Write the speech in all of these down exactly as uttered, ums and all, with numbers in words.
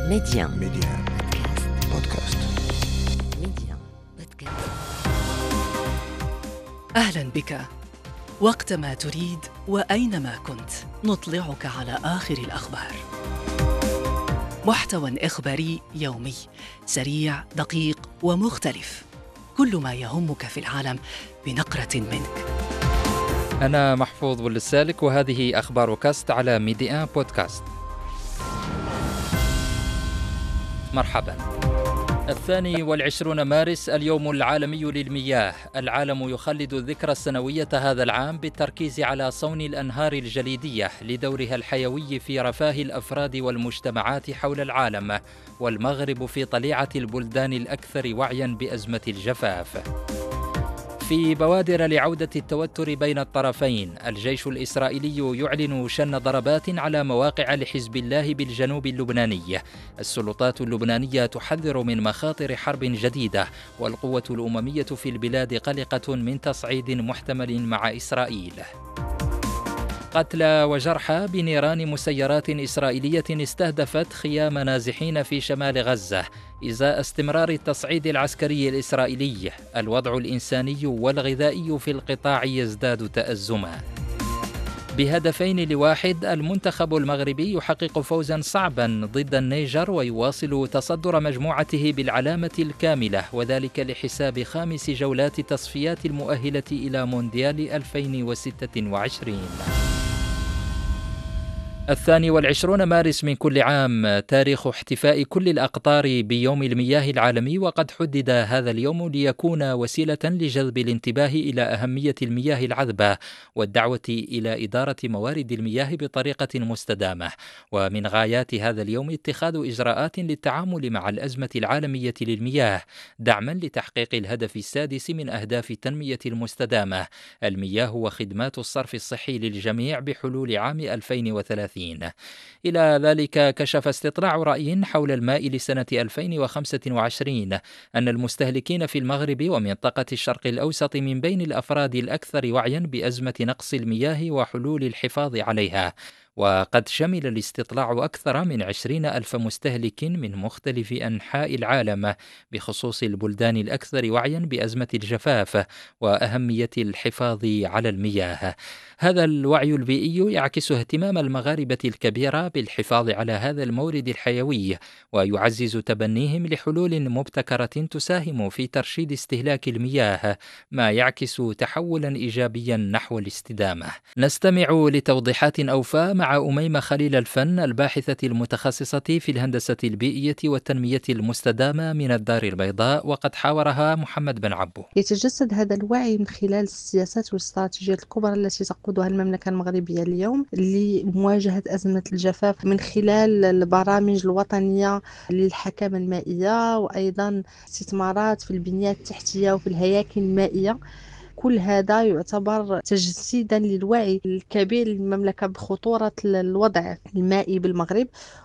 ميديان ميديان بودكاست. ميديان بودكاست. أهلا بك. وقتما تريد وأينما كنت نطلعك على آخر الأخبار. محتوى إخباري يومي سريع دقيق ومختلف، كل ما يهمك في العالم بنقرة منك. أنا محفوظ بولسالك وهذه أخبار كاست على ميديان بودكاست. مرحبا. الثاني والعشرون مارس اليوم العالمي للمياه. العالم يخلد الذكرى السنوية هذا العام بالتركيز على صون الأنهار الجليدية لدورها الحيوي في رفاه الأفراد والمجتمعات حول العالم، والمغرب في طليعة البلدان الأكثر وعيا بأزمة الجفاف. في بوادر لعودة التوتر بين الطرفين، الجيش الإسرائيلي يعلن شن ضربات على مواقع لحزب الله بالجنوب اللبناني. السلطات اللبنانية تحذر من مخاطر حرب جديدة، والقوة الأممية في البلاد قلقة من تصعيد محتمل مع إسرائيل. قتلى وجرحى بنيران مسيرات إسرائيلية استهدفت خيام نازحين في شمال غزة إزاء استمرار التصعيد العسكري الإسرائيلي. الوضع الإنساني والغذائي في القطاع يزداد تأزما. بهدفين لواحد، المنتخب المغربي يحقق فوزا صعبا ضد النيجر ويواصل تصدر مجموعته بالعلامة الكاملة، وذلك لحساب خامس جولات تصفيات المؤهلة إلى مونديال ألفين وستة وعشرين. الثاني والعشرون مارس من كل عام تاريخ احتفاء كل الأقطار بيوم المياه العالمي، وقد حدد هذا اليوم ليكون وسيلة لجذب الانتباه إلى أهمية المياه العذبة والدعوة إلى إدارة موارد المياه بطريقة مستدامة. ومن غايات هذا اليوم اتخاذ إجراءات للتعامل مع الأزمة العالمية للمياه، دعما لتحقيق الهدف السادس من أهداف التنمية المستدامة: المياه وخدمات الصرف الصحي للجميع بحلول عام ألفين وثلاثين. إلى ذلك كشف استطلاع رأي حول الماء لسنة ألفين وخمسة وعشرين أن المستهلكين في المغرب ومنطقة الشرق الأوسط من بين الأفراد الأكثر وعيا بأزمة نقص المياه وحلول الحفاظ عليها. وقد شمل الاستطلاع أكثر من عشرين ألف مستهلك من مختلف أنحاء العالم بخصوص البلدان الأكثر وعيا بأزمة الجفاف وأهمية الحفاظ على المياه. هذا الوعي البيئي يعكس اهتمام المغاربة الكبير بالحفاظ على هذا المورد الحيوي، ويعزز تبنيهم لحلول مبتكرة تساهم في ترشيد استهلاك المياه، ما يعكس تحولا إيجابيا نحو الاستدامة. نستمع لتوضيحات أوفى مع أميمة خليل الفن، الباحثة المتخصصة في الهندسة البيئية والتنمية المستدامة من الدار البيضاء، وقد حاورها محمد بن عبو. يتجسد هذا الوعي من خلال السياسات والاستراتيجيات الكبرى التي تقودها المملكة المغربية اليوم لمواجهة أزمة الجفاف، من خلال البرامج الوطنية للحكامة المائية، وأيضا استثمارات في البنيات التحتية وفي الهياكل المائية. كل هذا يعتبر تجسيدا للوعي الكبير للمملكة بخطورة الوضع المائي بالمغرب،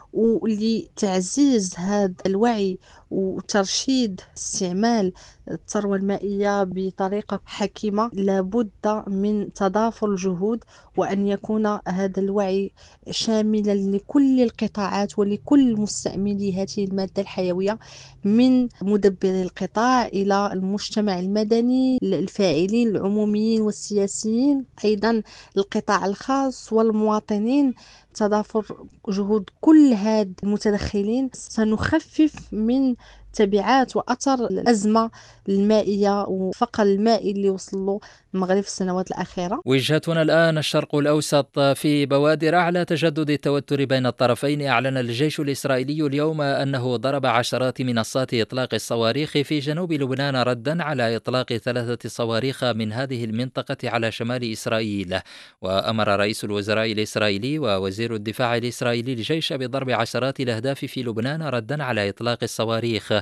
ولتعزيز هذا الوعي وترشيد استعمال الثروة المائية بطريقة حكيمة. لابد من تضافر الجهود، وأن يكون هذا الوعي شاملا لكل القطاعات ولكل مستعملي هذه المادة الحيوية، من مدبري القطاع إلى المجتمع المدني، الفاعلين العموميين والسياسيين، أيضا القطاع الخاص والمواطنين. تضافر جهود كل هاد المتدخلين سنخفف من تبعات وأثر الأزمة المائية وفقر المائي اللي وصل له المغرب في السنوات الأخيرة. وجهتنا الآن الشرق الأوسط. في بوادر على تجدد التوتر بين الطرفين، أعلن الجيش الإسرائيلي اليوم أنه ضرب عشرات منصات إطلاق الصواريخ في جنوب لبنان ردا على إطلاق ثلاثة صواريخ من هذه المنطقة على شمال إسرائيل. وأمر رئيس الوزراء الإسرائيلي ووزير الدفاع الإسرائيلي الجيش بضرب عشرات الأهداف في لبنان ردا على إطلاق الصواريخ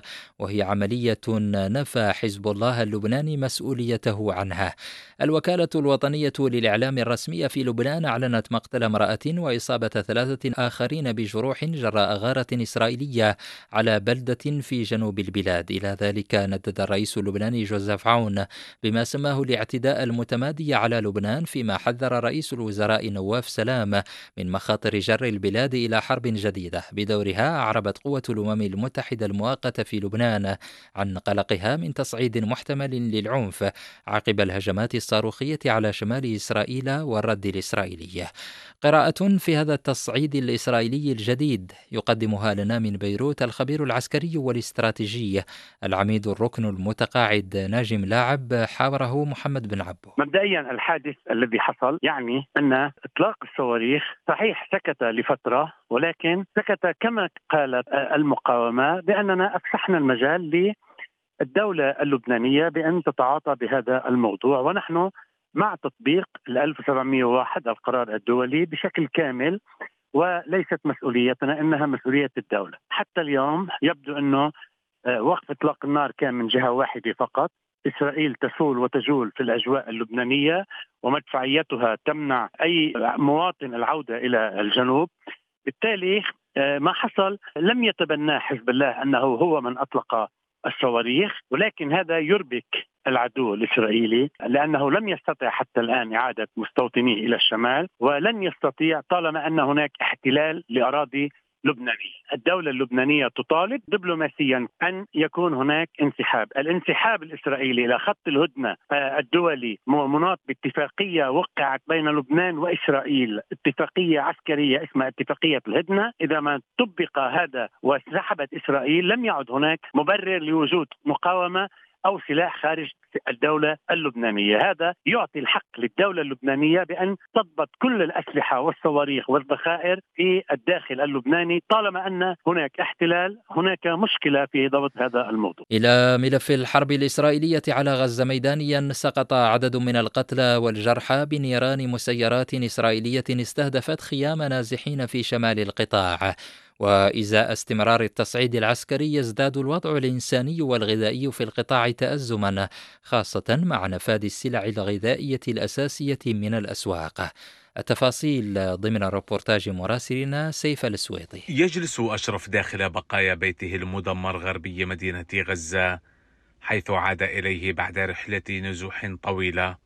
وهي عملية نفى حزب الله اللبناني مسؤوليته عنها. الوكالة الوطنية للإعلام الرسمية في لبنان أعلنت مقتل امرأة وإصابة ثلاثة آخرين بجروح جراء غارة إسرائيلية على بلدة في جنوب البلاد. إلى ذلك ندد الرئيس اللبناني جوزيف عون بما سماه الاعتداء المتمادي على لبنان، فيما حذر رئيس الوزراء نواف سلام من مخاطر جر البلاد إلى حرب جديدة. بدورها أعربت قوة الأمم المتحدة المؤقتة في لبنان عن قلقها من تصعيد محتمل للعنف عقب الهجمات الصاروخية على شمال إسرائيل والرد الإسرائيلي. قراءة في هذا التصعيد الإسرائيلي الجديد يقدمها لنا من بيروت الخبير العسكري والاستراتيجي العميد الركن المتقاعد ناجم لاعب، حاوره محمد بن عبو. مبدئيا الحادث الذي حصل يعني أن إطلاق الصواريخ صحيح سكت لفترة، ولكن سكت كما قالت المقاومة بأننا أفسحنا المجال للدولة اللبنانية بأن تتعاطى بهذا الموضوع، ونحن مع تطبيق ال ألف وسبعمئة وواحد القرار الدولي بشكل كامل، وليست مسؤوليتنا، إنها مسؤولية الدولة. حتى اليوم يبدو أنه وقف إطلاق النار كان من جهة واحدة فقط. إسرائيل تسول وتجول في الأجواء اللبنانية ومدفعيتها تمنع أي مواطن العودة إلى الجنوب. بالتالي ما حصل لم يتبناه حزب الله أنه هو من أطلق الصواريخ، ولكن هذا يربك العدو الإسرائيلي لأنه لم يستطع حتى الآن إعادة مستوطنيه إلى الشمال، ولن يستطيع طالما أن هناك احتلال لأراضي لبنانية. الدولة اللبنانية تطالب دبلوماسيا أن يكون هناك انسحاب. الانسحاب الإسرائيلي إلى خط الهدنة الدولي مناط باتفاقية وقعت بين لبنان وإسرائيل، اتفاقية عسكرية اسمها اتفاقية الهدنة. إذا ما طبق هذا وانسحبت إسرائيل لم يعد هناك مبرر لوجود مقاومة أو سلاح خارج الدولة اللبنانية. هذا يعطي الحق للدولة اللبنانية بأن تضبط كل الأسلحة والصواريخ والذخائر في الداخل اللبناني طالما أن هناك احتلال. هناك مشكلة في ضبط هذا الموضوع. إلى ملف الحرب الإسرائيلية على غزة، ميدانيا سقط عدد من القتلى والجرحى بنيران مسيرات إسرائيلية استهدفت خيام نازحين في شمال القطاع. وإزاء استمرار التصعيد العسكري يزداد الوضع الإنساني والغذائي في القطاع تأزما، خاصة مع نفاذ السلع الغذائية الأساسية من الأسواق. التفاصيل ضمن ريبورتاج مراسلنا سيف السويطي. يجلس أشرف داخل بقايا بيته المدمر غربي مدينة غزة، حيث عاد إليه بعد رحلة نزوح طويلة.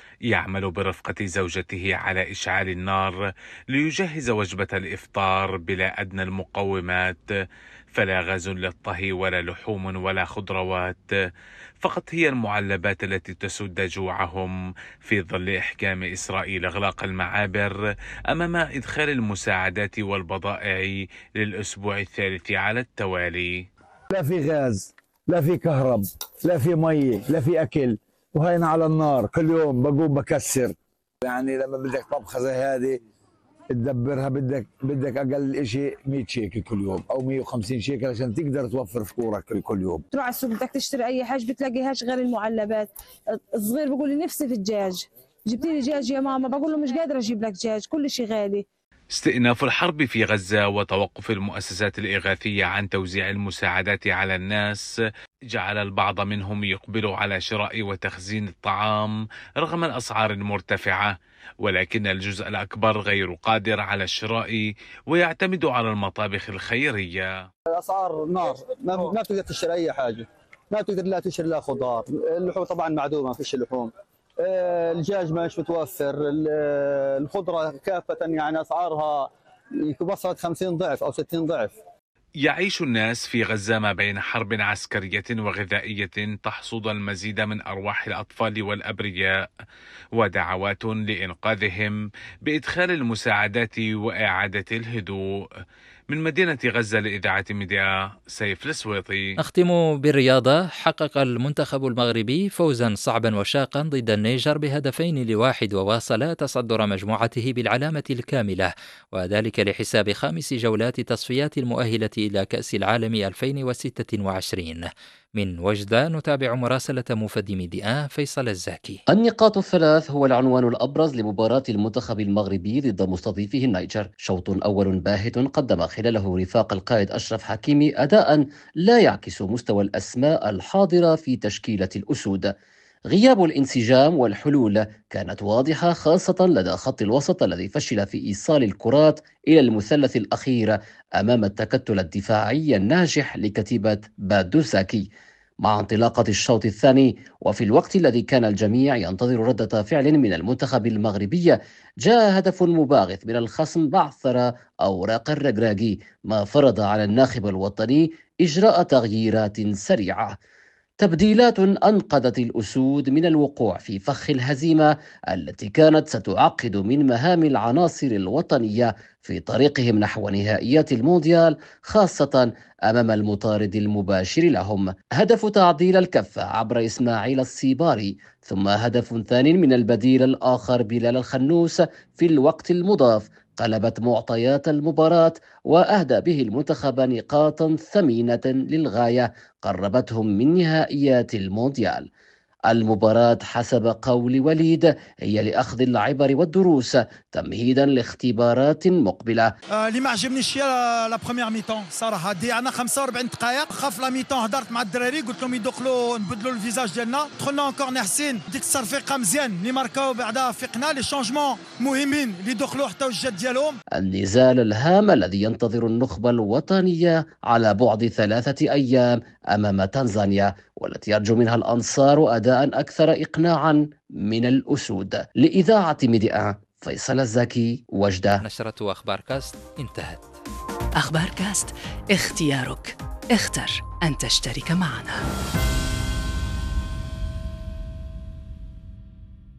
يعمل برفقة زوجته على إشعال النار ليجهز وجبة الإفطار بلا أدنى المقومات، فلا غاز للطهي ولا لحوم ولا خضروات، فقط هي المعلبات التي تسد جوعهم في ظل إحكام إسرائيل إغلاق المعابر أمام إدخال المساعدات والبضائع للأسبوع الثالث على التوالي. لا في غاز، لا في كهرب، لا في مي، لا في أكل، وهينا على النار كل يوم بقوم بكسر. يعني لما بدك طبخة زي هذه تدبرها بدك بدك أقل شيء مئة شيكل كل يوم أو مئة وخمسين شيكل عشان تقدر توفر فطورك كل يوم. تروح على السوق بدك تشتري أي حاجة بتلاقيهاش غير المعلبات. الصغير بيقول لي نفسي في الدجاج، جبتي لي دجاج يا ماما، بقول له مش قادرة أجيب لك دجاج، كل شيء غالي. استئناف الحرب في غزة وتوقف المؤسسات الإغاثية عن توزيع المساعدات على الناس جعل البعض منهم يقبل على شراء وتخزين الطعام رغم الأسعار المرتفعة، ولكن الجزء الأكبر غير قادر على الشراء ويعتمد على المطابخ الخيرية. الأسعار نار، ما تقدر تشتري أي حاجة، ما تقدر لا تشتري لا خضار، اللحوم طبعا معدومة، ما فيش لحوم، الدجاج مش متوفر، الخضرة كافة يعني أسعارها وصلت خمسين ضعف أو ستين ضعف. يعيش الناس في غزة ما بين حرب عسكرية وغذائية تحصد المزيد من أرواح الأطفال والأبرياء، ودعوات لإنقاذهم بإدخال المساعدات وإعادة الهدوء. من مدينة غزة لإذاعة ميديا سيف السويطي. نختم بالرياضة. حقق المنتخب المغربي فوزا صعبا وشاقا ضد النيجر بهدفين لواحد، وواصل تصدر مجموعته بالعلامة الكاملة، وذلك لحساب خامس جولات تصفيات المؤهلة إلى كأس العالم ألفين وستة وعشرين. من وجدة نتابع مراسلة موفد ميديا فيصل الزاكي. النقاط الثلاث هو العنوان الأبرز لمباراة المنتخب المغربي ضد مستضيفه النيجر. شوط أول باهت قدم خلاله رفاق القائد أشرف حكيمي أداء لا يعكس مستوى الأسماء الحاضرة في تشكيلة الأسود. غياب الانسجام والحلول كانت واضحة، خاصة لدى خط الوسط الذي فشل في إيصال الكرات إلى المثلث الأخير أمام التكتل الدفاعي الناجح لكتيبة بادوساكي. مع انطلاقة الشوط الثاني وفي الوقت الذي كان الجميع ينتظر ردة فعل من المنتخب المغربي، جاء هدف مباغت من الخصم بعثر أوراق الركراكي، ما فرض على الناخب الوطني إجراء تغييرات سريعة. تبديلات أنقذت الأسود من الوقوع في فخ الهزيمة التي كانت ستعقد من مهام العناصر الوطنية في طريقهم نحو نهائيات المونديال، خاصة أمام المطارد المباشر لهم. هدف تعديل الكفة عبر إسماعيل الصيباري، ثم هدف ثاني من البديل الآخر بلال الخنوس في الوقت المضاف قلبت معطيات المباراة، وأهدى به المنتخب نقاطا ثمينة للغاية قربتهم من نهائيات المونديال. المباراة حسب قول وليد هي لأخذ العبر والدروس تمهيدا لاختبارات مقبلة. اللي ما عجبنيش هي لا بروميير ميتون صراحه. ضيعنا خمسة وأربعين دقائق، خاف لا ميتون، هضرت مع الدراري قلت لهم يدخلوا نبدلوا الفيزاج ديالنا، دخلنا اونكور نحسين ديك التصرفيقه مزيان اللي ماركاو بعدا فقنا لي شونجمون مهمين اللي دخلوا حتى الجد ديالهم. النزال الهام الذي ينتظر النخبة الوطنية على بعد ثلاثة أيام أمام تنزانيا، والتي يرجو منها الأنصار أداء أكثر إقناعا من الأسود. لإذاعة ميديا فيصل الزاكي، وجدة. نشرة أخبار كاست انتهت. أخبار كاست، اختيارك، اختر أن تشترك معنا.